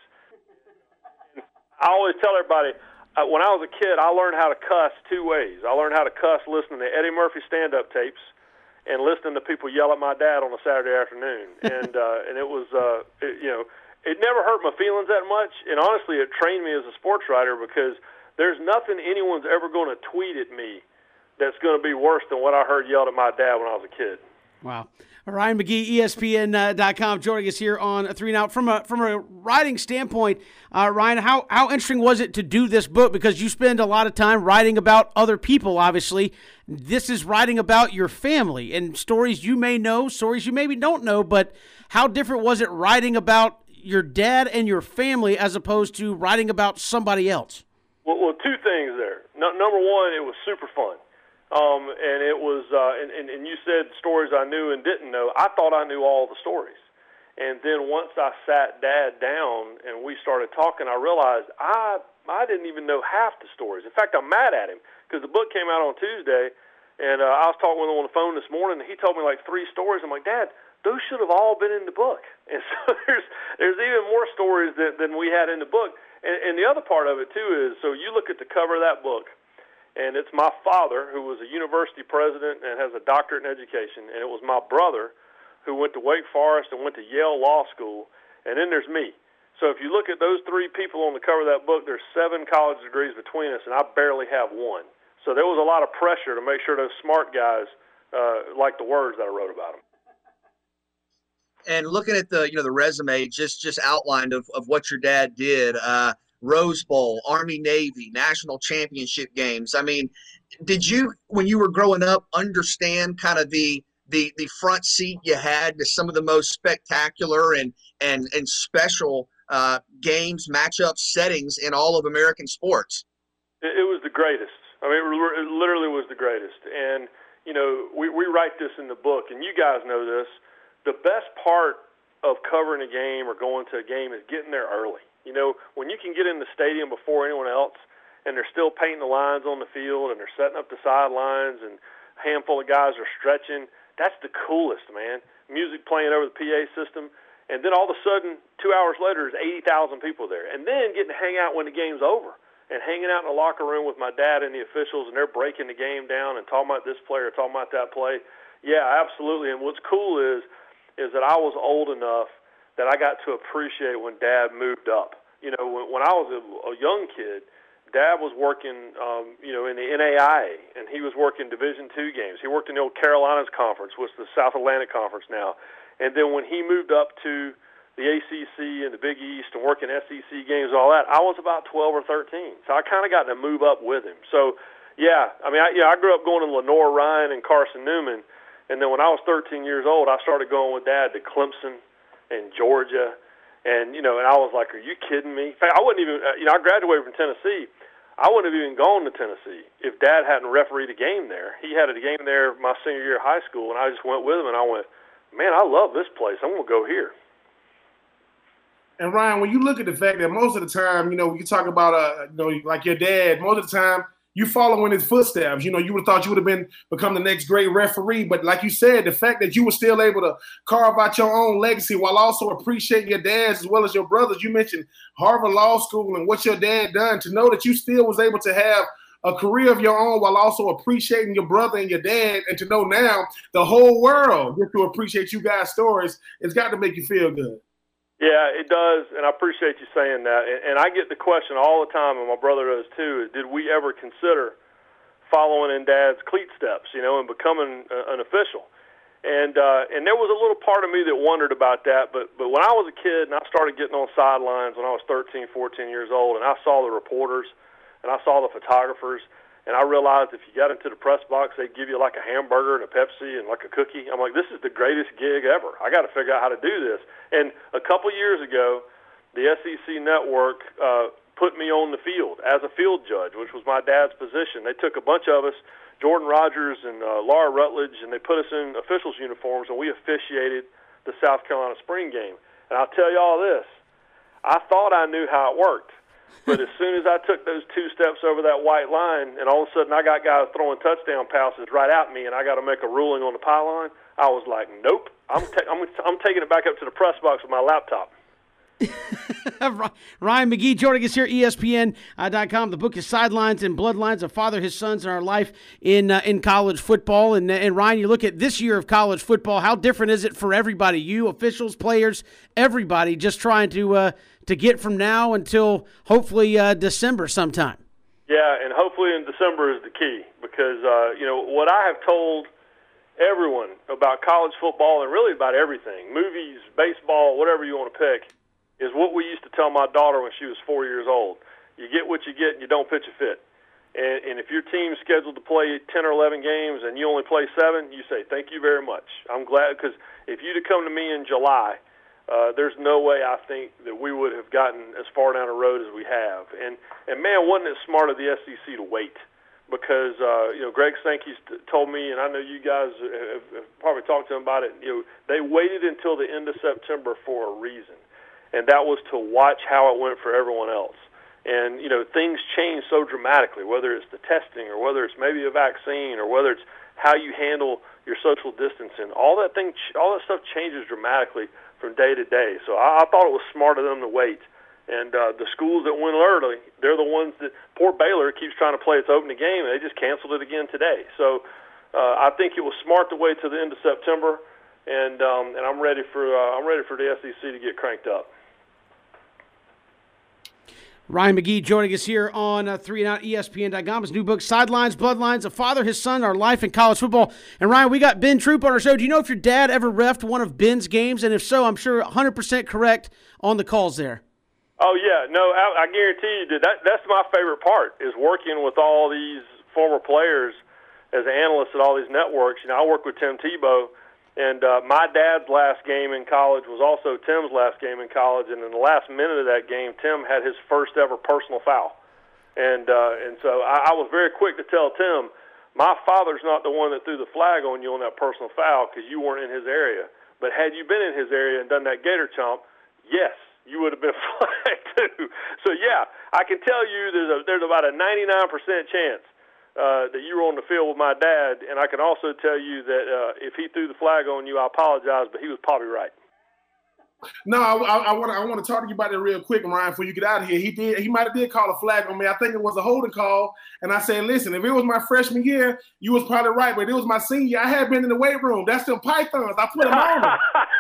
I always tell everybody, when I was a kid, I learned how to cuss two ways. I learned how to cuss listening to Eddie Murphy stand-up tapes and listening to people yell at my dad on a Saturday afternoon. And it was, it never hurt my feelings that much. And honestly, it trained me as a sports writer because there's nothing anyone's ever going to tweet at me that's going to be worse than what I heard yelled at my dad when I was a kid. Wow. Ryan McGee, ESPN.com, joining us here on 3 and Out. From a writing standpoint, Ryan, how interesting was it to do this book? Because you spend a lot of time writing about other people, obviously. This is writing about your family and stories you may know, stories you maybe don't know, but how different was it writing about your dad and your family as opposed to writing about somebody else? Well, two things there. Number one, it was super fun. And it was, and you said stories I knew and didn't know. I thought I knew all the stories. And then once I sat Dad down and we started talking, I realized I didn't even know half the stories. In fact, I'm mad at him because the book came out on Tuesday, and I was talking with him on the phone this morning, and he told me like 3 stories. I'm like, Dad, those should have all been in the book. And so there's even more stories than we had in the book. And the other part of it, too, is so you look at the cover of that book, and it's my father, who was a university president and has a doctorate in education, and it was my brother, who went to Wake Forest and went to Yale Law School, and then there's me. So if you look at those 3 people on the cover of that book, there's 7 college degrees between us, and I barely have one. So there was a lot of pressure to make sure those smart guys liked the words that I wrote about them. And looking at the resume just outlined of what your dad did, Rose Bowl, Army Navy, national championship games. I mean, did you, when you were growing up, understand kind of the front seat you had to some of the most spectacular and special games, matchups, settings in all of American sports. It was the greatest. I mean, it literally was the greatest. And, you know, we write this in the book, and you guys know this. The best part of covering a game or going to a game is getting there early. You know, when you can get in the stadium before anyone else and they're still painting the lines on the field and they're setting up the sidelines and a handful of guys are stretching, that's the coolest, man. Music playing over the PA system. And then all of a sudden, 2 hours later, there's 80,000 people there. And then getting to hang out when the game's over and hanging out in the locker room with my dad and the officials, and they're breaking the game down and talking about this player, talking about that play. Yeah, absolutely. And what's cool is that I was old enough that I got to appreciate when Dad moved up. You know, when I was a young kid, Dad was working, you know, in the NAIA, and he was working Division II games. He worked in the old Carolinas Conference, which is the South Atlantic Conference now. And then when he moved up to the ACC and the Big East and working SEC games and all that, I was about 12 or 13. So I kind of got to move up with him. So, yeah, I mean, I grew up going to Lenore Ryan and Carson Newman. And then when I was 13 years old, I started going with Dad to Clemson and Georgia. And, you know, and I was like, are you kidding me? In fact, I wouldn't even, you know, I graduated from Tennessee. I wouldn't have even gone to Tennessee if Dad hadn't refereed a game there. He had a game there my senior year of high school, and I just went with him, and I went, man, I love this place. I'm going to go here. And, Ryan, when you look at the fact that most of the time, you know, you talk about, you know, like your dad, most of the time, you follow in his footsteps. You know, you would have thought you would have become the next great referee. But like you said, the fact that you were still able to carve out your own legacy while also appreciating your dad's as well as your brothers. You mentioned Harvard Law School and what your dad done. To know that you still was able to have a career of your own while also appreciating your brother and your dad, and to know now the whole world gets to appreciate you guys' stories, it's got to make you feel good. Yeah, it does, and I appreciate you saying that. And I get the question all the time, and my brother does too, is did we ever consider following in Dad's cleat steps, you know, and becoming an official? And there was a little part of me that wondered about that, but when I was a kid and I started getting on sidelines when I was 13, 14 years old, and I saw the reporters and I saw the photographers, and I realized if you got into the press box, they'd give you like a hamburger and a Pepsi and like a cookie. I'm like, this is the greatest gig ever. I got to figure out how to do this. And a couple years ago, the SEC Network put me on the field as a field judge, which was my dad's position. They took a bunch of us, Jordan Rogers and Laura Rutledge, and they put us in officials' uniforms, and we officiated the South Carolina spring game. And I'll tell you all this, I thought I knew how it worked. But as soon as I took those 2 steps over that white line, and all of a sudden I got guys throwing touchdown passes right at me, and I got to make a ruling on the pylon, I was like, nope, I'm taking it back up to the press box with my laptop. Ryan McGee joining us here, ESPN.com. The book is Sidelines and Bloodlines, A Father, His Sons, and Our Life in College Football. And Ryan, you look at this year of college football, how different is it for everybody? You, officials, players, everybody just trying to get from now until hopefully December sometime. Yeah, and hopefully in December is the key because, you know, what I have told everyone about college football and really about everything, movies, baseball, whatever you want to pick, is what we used to tell my daughter when she was 4 years old. You get what you get and you don't pitch a fit. And if your team's scheduled to play 10 or 11 games and you only play 7, you say, thank you very much. I'm glad, because if you'd have come to me in July, there's no way I think that we would have gotten as far down the road as we have. And man, wasn't it smart of the SEC to wait? Because, you know, Greg Sankey's told me, and I know you guys have probably talked to him about it, you know, they waited until the end of September for a reason. And that was to watch how it went for everyone else. And, you know, things change so dramatically, whether it's the testing or whether it's maybe a vaccine or whether it's how you handle your social distancing. All that stuff changes dramatically from day to day. So I thought it was smart of them to wait. And the schools that went early, they're the ones that – poor Baylor keeps trying to play its opening game, and they just canceled it again today. So I think it was smart to wait till the end of September, and I'm ready for the SEC to get cranked up. Ryan McGee joining us here on 3 and Out, ESPN.com. His new book, Sidelines, Bloodlines, A Father, His Son, Our Life in College Football. And, Ryan, we got Ben Troop on our show. Do you know if your dad ever reffed one of Ben's games? And if so, I'm sure 100% correct on the calls there. Oh, yeah. No, I guarantee you that's my favorite part is working with all these former players as analysts at all these networks. You know, I work with Tim Tebow, And my dad's last game in college was also Tim's last game in college, and in the last minute of that game, Tim had his first ever personal foul. And so I was very quick to tell Tim, my father's not the one that threw the flag on you on that personal foul because you weren't in his area. But had you been in his area and done that gator chomp, yes, you would have been flagged too. So, yeah, I can tell you there's about a 99% chance that you were on the field with my dad, and I can also tell you that if he threw the flag on you, I apologize, but he was probably right. No, I want to talk to you about that real quick, Ryan, before you get out of here. He might have did call a flag on me. I think it was a holding call, and I said, listen, if it was my freshman year, you was probably right, but if it was my senior, I had been in the weight room. That's them pythons. I put them on.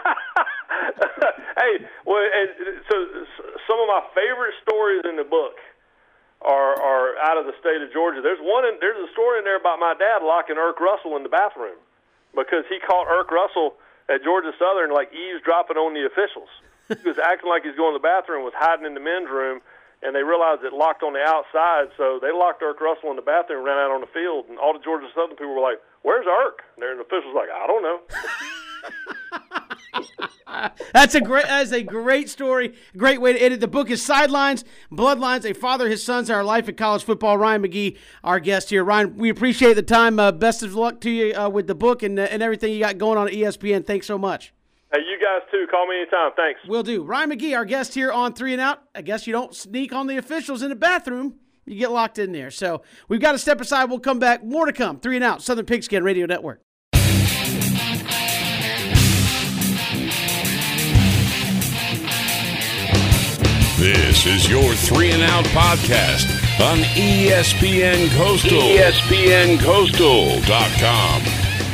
Hey, well, and so some of my favorite stories in the book are out of the state of Georgia. There's a story in there about my dad locking Irk Russell in the bathroom because he caught Irk Russell at Georgia Southern like eavesdropping on the officials. He was acting like he's going to the bathroom, was hiding in the men's room, and they realized it locked on the outside, so they locked Irk Russell in the bathroom and ran out on the field, and all the Georgia Southern people were like, "Where's Irk?" And the officials like, "I don't know." That is a great story. Great way to end it. The book is Sidelines, Bloodlines, A Father, His Sons, Our Life in College Football. Ryan McGee, our guest here. Ryan, we appreciate the time. Best of luck to you with the book and everything you got going on at ESPN. Thanks so much. Hey, you guys too. Call me anytime. Thanks. Will do. Ryan McGee, our guest here on 3 and Out. I guess you don't sneak on the officials in the bathroom. You get locked in there. So we've got to step aside. We'll come back. More to come. 3 and Out, Southern Pigskin Radio Network. This is your 3 and Out podcast on ESPN Coastal. ESPNCoastal.com.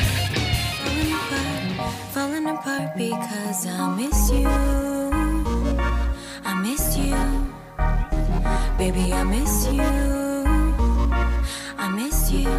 Falling apart because I miss you. I miss you. Baby, I miss you. I miss you.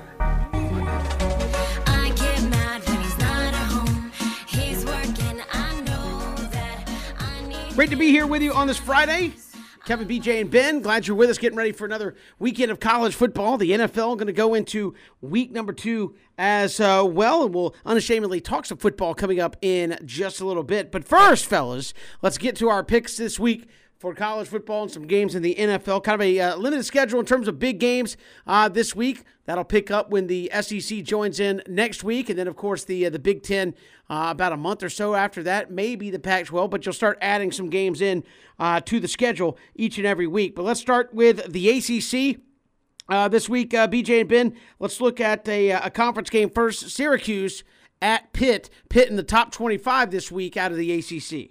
I get mad when he's not at home. He's working, I know that I need. Great to be here with you on this Friday. Kevin, BJ, and Ben, glad you're with us, getting ready for another weekend of college football. The NFL going to go into week number 2 as well, and we'll unashamedly talk some football coming up in just a little bit. But first, fellas, let's get to our picks this week for college football and some games in the NFL. Kind of a limited schedule in terms of big games this week. That'll pick up when the SEC joins in next week. And then, of course, the Big Ten about a month or so after that. Maybe the Pac-12, but you'll start adding some games in to the schedule each and every week. But let's start with the ACC. This week, BJ and Ben, let's look at a conference game first. Syracuse at Pitt. Pitt in the top 25 this week out of the ACC.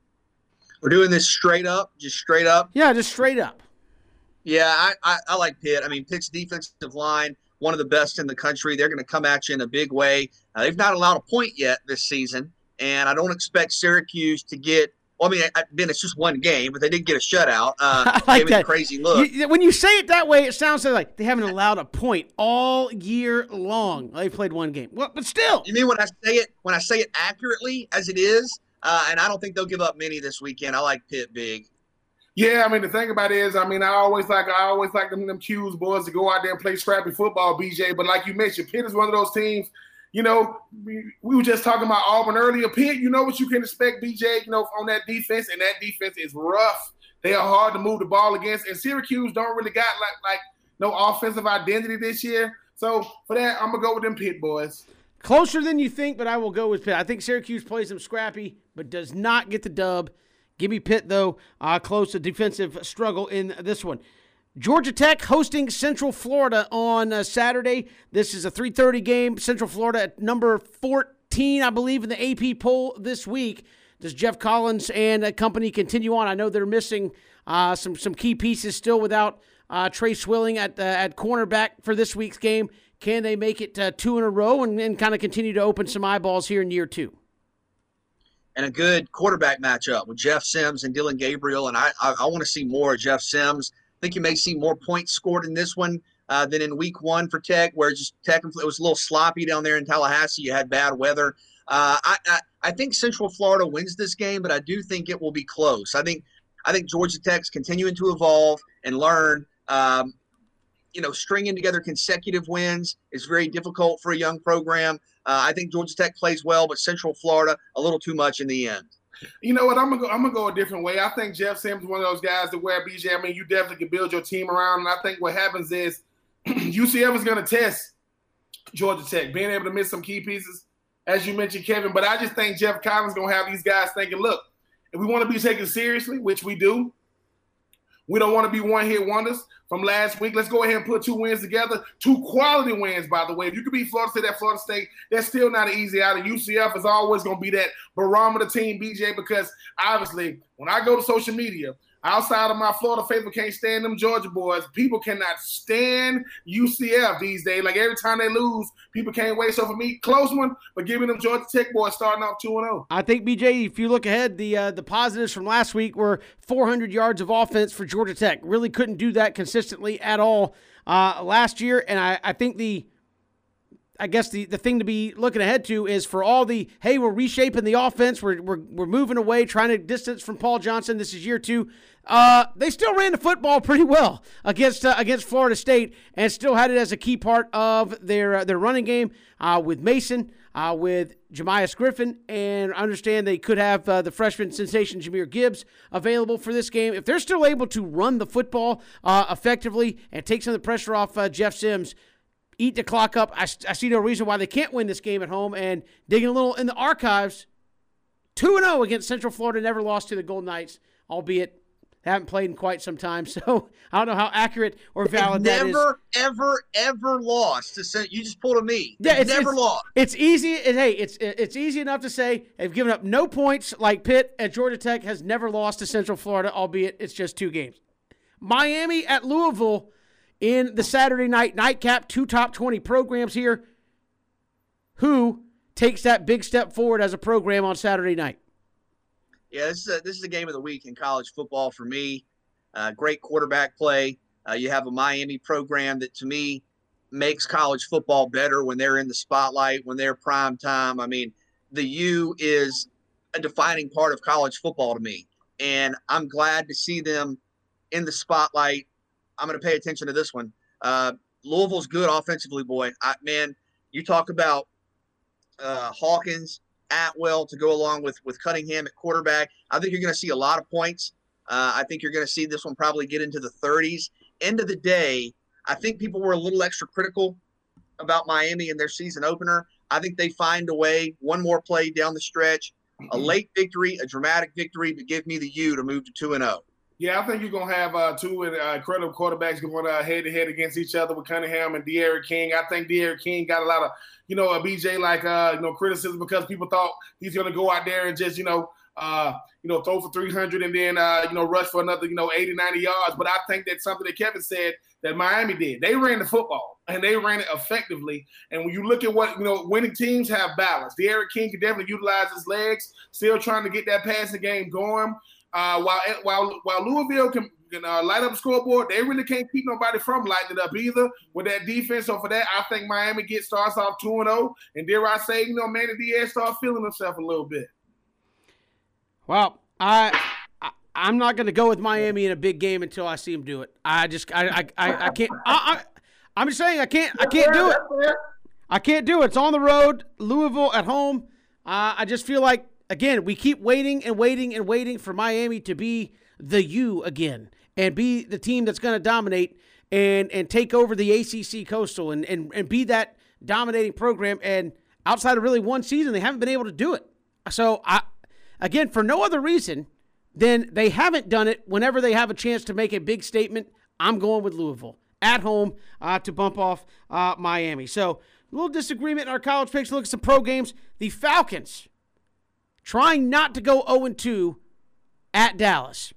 We're doing this straight up, just straight up. Yeah, just straight up. Yeah, I like Pitt. I mean, Pitt's defensive line, one of the best in the country. They're going to come at you in a big way. They've not allowed a point yet this season, and I don't expect Syracuse to get – well, I mean, Ben, it's just one game, but they did get a shutout. I like that. A crazy look. When you say it that way, it sounds like they haven't allowed a point all year long. They played one game. Well, but still. You mean when I say it accurately as it is? And I don't think they'll give up many this weekend. I like Pitt big. Yeah, I mean, the thing about it is, I mean, I always like them Q's boys to go out there and play scrappy football, BJ. But like you mentioned, Pitt is one of those teams, you know, we were just talking about Auburn earlier. Pitt, you know what you can expect, BJ, you know, on that defense, and that defense is rough. They are hard to move the ball against, and Syracuse don't really got like no offensive identity this year. So for that, I'm going to go with them Pitt boys. Closer than you think, but I will go with Pitt. I think Syracuse plays them scrappy, but does not get the dub. Give me Pitt, though. Close, a defensive struggle in this one. Georgia Tech hosting Central Florida on Saturday. This is a 3:30 game. Central Florida at number 14, I believe, in the AP poll this week. Does Jeff Collins and company continue on? I know they're missing some key pieces still without Trey Swilling at cornerback for this week's game. Can they make it 2 in a row and kind of continue to open some eyeballs here in year 2? And a good quarterback matchup with Jeff Sims and Dylan Gabriel. And I want to see more of Jeff Sims. I think you may see more points scored in this one than in week 1 for Tech, where just Tech, it was a little sloppy down there in Tallahassee. You had bad weather. I think Central Florida wins this game, but I do think it will be close. I think Georgia Tech's continuing to evolve and learn. stringing together consecutive wins is very difficult for a young program. I think Georgia Tech plays well, but Central Florida a little too much in the end. You know what? I'm gonna go a different way. I think Jeff Sims is one of those guys that where BJ. I mean, you definitely can build your team around, and I think what happens is UCF is gonna test Georgia Tech, being able to miss some key pieces, as you mentioned, Kevin. But I just think Jeff Collins gonna have these guys thinking, look, if we want to be taken seriously, which we do, we don't want to be one-hit wonders from last week. Let's go ahead and put 2 wins together. 2 quality wins, by the way. If you could beat Florida State at Florida State, that's still not an easy out. UCF is always going to be that barometer team, BJ, because obviously when I go to social media, outside of my Florida faithful can't stand them Georgia boys, people cannot stand UCF these days. Like every time they lose, people can't wait. So for me, close one, but giving them Georgia Tech boys starting off 2-0. I think, BJ, if you look ahead, the positives from last week were 400 yards of offense for Georgia Tech. Really couldn't do that consistently at all last year. And I think the thing to be looking ahead to is for all the, hey, we're reshaping the offense, we're moving away, trying to distance from Paul Johnson. This is year 2. They still ran the football pretty well against Florida State and still had it as a key part of their running game with Mason, with Jemias Griffin, and I understand they could have the freshman sensation Jahmyr Gibbs available for this game. If they're still able to run the football effectively and take some of the pressure off Jeff Sims, eat the clock up, I see no reason why they can't win this game at home. And digging a little in the archives, 2-0 against Central Florida, never lost to the Golden Knights, albeit haven't played in quite some time. So I don't know how accurate or valid that is. Never, ever lost to Central. You just pulled a me. Yeah, it's never lost. It's easy. It's easy enough to say they've given up no points like Pitt at Georgia Tech has never lost to Central Florida, albeit it's just 2 games. Miami at Louisville in the Saturday night nightcap, 2 top 20 programs here. Who takes that big step forward as a program on Saturday night? Yeah, this is a game of the week in college football for me. Great quarterback play. You have a Miami program that, to me, makes college football better when they're in the spotlight, when they're prime time. I mean, the U is a defining part of college football to me, and I'm glad to see them in the spotlight. I'm going to pay attention to this one. Louisville's good offensively, boy. Man, you talk about Hawkins, Atwell to go along with Cunningham at quarterback. I think you're going to see a lot of points. I think you're going to see this one probably get into the 30s. End of the day, I think people were a little extra critical about Miami in their season opener. I think they find a way, one more play down the stretch, a late victory, a dramatic victory, but give me the U to move to 2-0. Yeah, I think you're going to have 2 incredible quarterbacks going head-to-head against each other with Cunningham and De'Aaron King. I think De'Aaron King got a lot of, a BJ, criticism because people thought he's going to go out there and just, throw for 300 and then, rush for another, 80, 90 yards. But I think that's something that Kevin said that Miami did. They ran the football, and they ran it effectively. And when you look at what, winning teams have balance. De'Aaron King can definitely utilize his legs, still trying to get that passing game going. While Louisville can light up the scoreboard, they really can't keep nobody from lighting it up either with that defense. So for that, I think Miami starts off 2-0, and dare I say, Manny Diaz start feeling himself a little bit. Well, I'm not going to go with Miami in a big game until I see him do it. I can't. I'm just saying I can't do it. I can't do it. It's on the road, Louisville at home. I just feel like, again, we keep waiting and waiting and waiting for Miami to be the U again and be the team that's going to dominate and take over the ACC Coastal and be that dominating program. And outside of really one season, they haven't been able to do it. So, again, for no other reason than they haven't done it whenever they have a chance to make a big statement, I'm going with Louisville at home to bump off Miami. So, a little disagreement in our college picks. Look at some pro games. The Falcons trying not to go 0-2 at Dallas.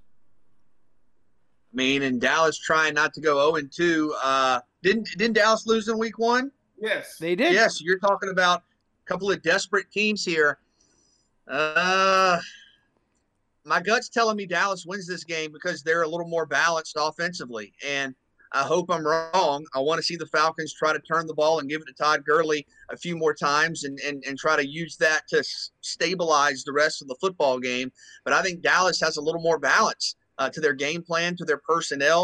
And Dallas trying not to go 0-2. Didn't Dallas lose in week 1? Yes. They did. Yes, you're talking about a couple of desperate teams here. My gut's telling me Dallas wins this game because they're a little more balanced offensively. And I hope I'm wrong. I want to see the Falcons try to turn the ball and give it to Todd Gurley a few more times and try to use that to stabilize the rest of the football game. But I think Dallas has a little more balance to their game plan, to their personnel.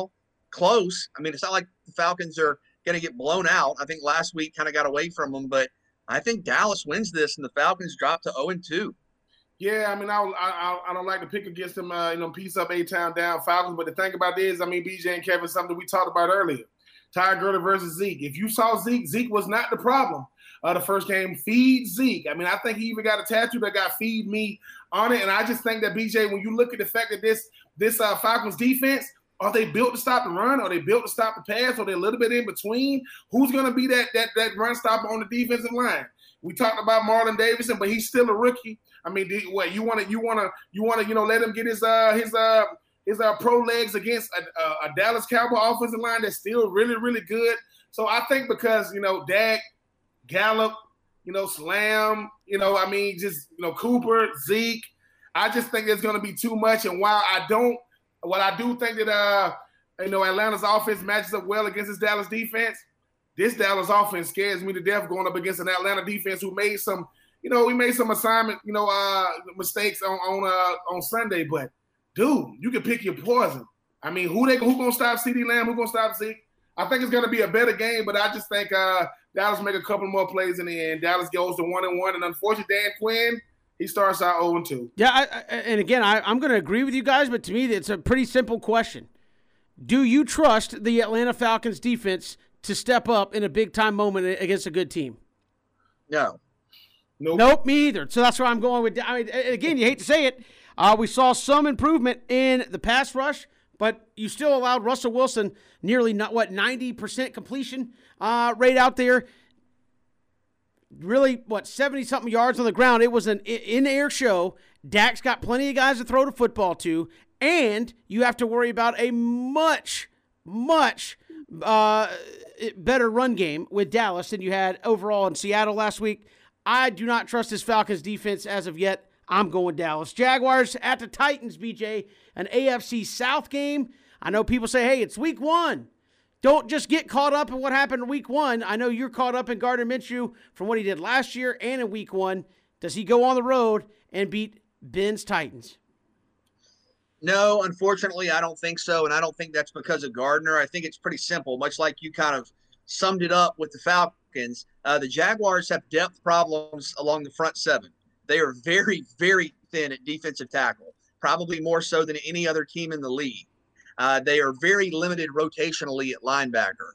close. I mean, it's not like the Falcons are going to get blown out. I think last week kind of got away from them, but I think Dallas wins this and the Falcons drop to 0-2. Yeah, I mean, I don't like to pick against them, piece up A-Town down Falcons. But the thing about it is, I mean, BJ and Kevin, something we talked about earlier. Ty Gurley versus Zeke. If you saw Zeke was not the problem the first game. Feed Zeke. I mean, I think he even got a tattoo that got "Feed Me" on it. And I just think that, BJ, when you look at the fact that this Falcons defense, are they built to stop the run? Are they built to stop the pass? Are they a little bit in between? Who's going to be that run stopper on the defensive line? We talked about Marlon Davidson, but he's still a rookie. I mean, you want to let him get his pro legs against a Dallas Cowboy offensive line that's still really, really good. So I think because Dak, Gallup, Slam, Cooper, Zeke, I just think there's going to be too much. And while I do think that Atlanta's offense matches up well against this Dallas defense, this Dallas offense scares me to death going up against an Atlanta defense who made some, we made some assignment, mistakes on Sunday. But dude, you can pick your poison. I mean, who gonna stop CeeDee Lamb? Who gonna stop Zeke? I think it's gonna be a better game, but I just think Dallas make a couple more plays in the end. Dallas goes to 1-1, and unfortunately, Dan Quinn, he starts out 0-2. Yeah, and again, I'm going to agree with you guys, but to me, it's a pretty simple question. Do you trust the Atlanta Falcons defense to step up in a big-time moment against a good team? No. Nope, me either. So that's where I'm going with. I mean, again, you hate to say it. We saw some improvement in the pass rush, but you still allowed Russell Wilson nearly 90% completion rate out there. Really, 70-something yards on the ground. It was an in-air show. Dak's got plenty of guys to throw the football to, and you have to worry about a much better run game with Dallas than you had overall in Seattle last week. I do not trust this Falcons defense as of yet. I'm going Dallas. Jaguars at the Titans, BJ. An AFC South game. I know people say, hey, it's week 1. Don't just get caught up in what happened in week 1. I know you're caught up in Gardner Minshew from what he did last year and in week 1. Does he go on the road and beat Ben's Titans? No, unfortunately, I don't think so, and I don't think that's because of Gardner. I think it's pretty simple, much like you kind of summed it up with the Falcons. The Jaguars have depth problems along the front 7. They are very, very thin at defensive tackle, probably more so than any other team in the league. They are very limited rotationally at linebacker.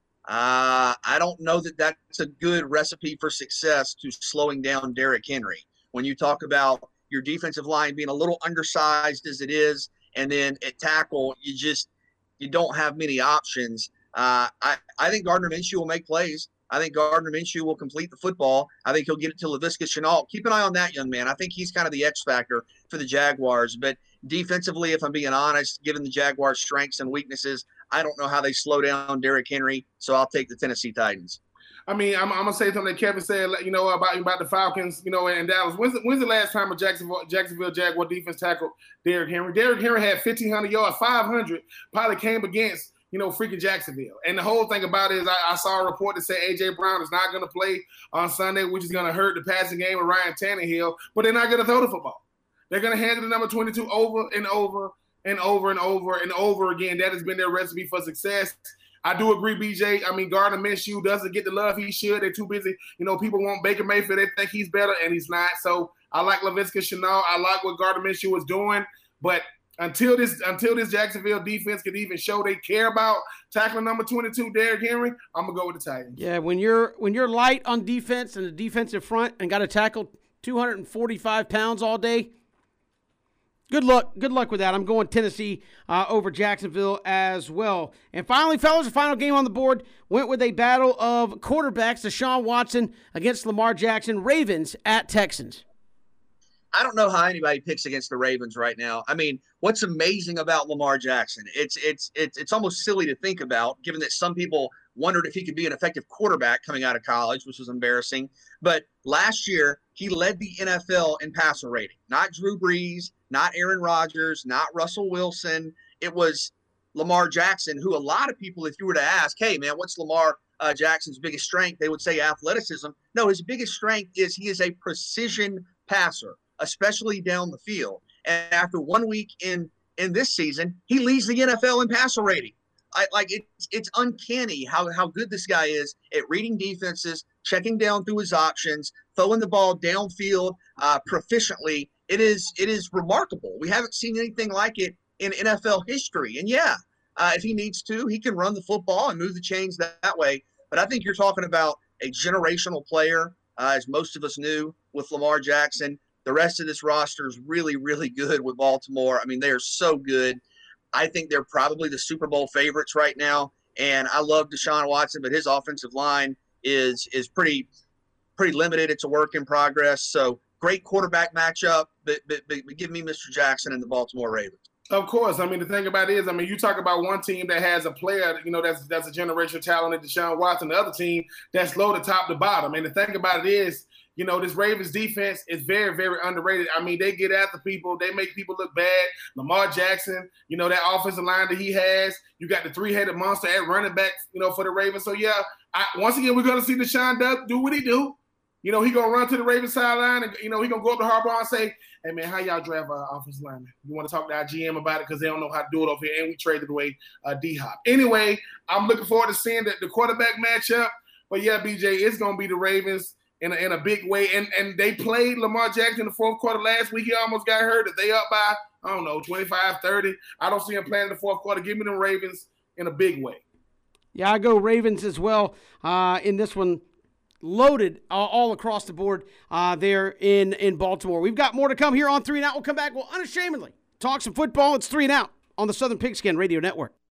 I don't know that that's a good recipe for success to slowing down Derrick Henry. When you talk about your defensive line being a little undersized as it is, and then at tackle, you don't have many options. I think Gardner Minshew will make plays. I think Gardner Minshew will complete the football. I think he'll get it to Laviska Shenault. Keep an eye on that young man. I think he's kind of the X factor for the Jaguars. But defensively, if I'm being honest, given the Jaguars' strengths and weaknesses, I don't know how they slow down Derrick Henry. So I'll take the Tennessee Titans. I mean, I'm gonna say something that Kevin said, about the Falcons, and Dallas. When's the last time a Jacksonville Jaguar defense tackled Derrick Henry? Derrick Henry had 1,500 yards, 500 probably came against freaking Jacksonville. And the whole thing about it is I saw a report that said A.J. Brown is not going to play on Sunday, which is going to hurt the passing game of Ryan Tannehill, but they're not going to throw the football. They're going to hand it to number 22 over and over and over and over and over again. That has been their recipe for success. I do agree, BJ. I mean, Gardner Minshew doesn't get the love he should. They're too busy. People want Baker Mayfield. They think he's better, and he's not. So I like Laviska Shenault. I like what Gardner Minshew was doing, but until this Jacksonville defense can even show they care about tackling number 22, Derrick Henry, I'm gonna go with the Titans. Yeah, when you're light on defense and the defensive front and got to tackle 245 pounds all day, good luck with that. I'm going Tennessee over Jacksonville as well. And finally, fellas, the final game on the board went with a battle of quarterbacks: Deshaun Watson against Lamar Jackson. Ravens at Texans. I don't know how anybody picks against the Ravens right now. I mean, what's amazing about Lamar Jackson? It's almost silly to think about, given that some people wondered if he could be an effective quarterback coming out of college, which was embarrassing. But last year, he led the NFL in passer rating. Not Drew Brees, not Aaron Rodgers, not Russell Wilson. It was Lamar Jackson, who a lot of people, if you were to ask, hey, man, what's Lamar Jackson's biggest strength? They would say athleticism. No, his biggest strength is he is a precision passer, especially down the field. And after 1 week in this season, he leads the NFL in passer rating. It's uncanny how good this guy is at reading defenses, checking down through his options, throwing the ball downfield proficiently. It is remarkable. We haven't seen anything like it in NFL history. And if he needs to, he can run the football and move the chains that way. But I think you're talking about a generational player, as most of us knew with Lamar Jackson. The rest of this roster is really, really good with Baltimore. I mean, they are so good. I think they're probably the Super Bowl favorites right now. And I love Deshaun Watson, but his offensive line is pretty limited. It's a work in progress. So great quarterback matchup, but give me Mr. Jackson and the Baltimore Ravens. Of course. I mean, the thing about it is, you talk about one team that has a player, that's a generational talent in Deshaun Watson, the other team that's loaded top to bottom. And the thing about it is, this Ravens defense is very, very underrated. I mean, they get after people. They make people look bad. Lamar Jackson, that offensive line that he has. You got the three-headed monster at running back, for the Ravens. So, once again, we're going to see Deshaun do what he do. He going to run to the Ravens sideline and, he going to go up to Harbaugh and say, hey, man, how y'all draft offensive lineman? You want to talk to our GM about it because they don't know how to do it over here, and we traded away D-Hop. Anyway, I'm looking forward to seeing the quarterback matchup. But, BJ, it's going to be the Ravens in a big way. And they played Lamar Jackson in the fourth quarter last week. He almost got hurt. If they up by, 25, 30, I don't see him playing in the fourth quarter. Give me the Ravens in a big way. Yeah, I go Ravens as well in this one. Loaded all across the board there in Baltimore. We've got more to come here on 3 and Out. We'll come back. We'll unashamedly talk some football. It's 3 and Out on the Southern Pigskin Radio Network.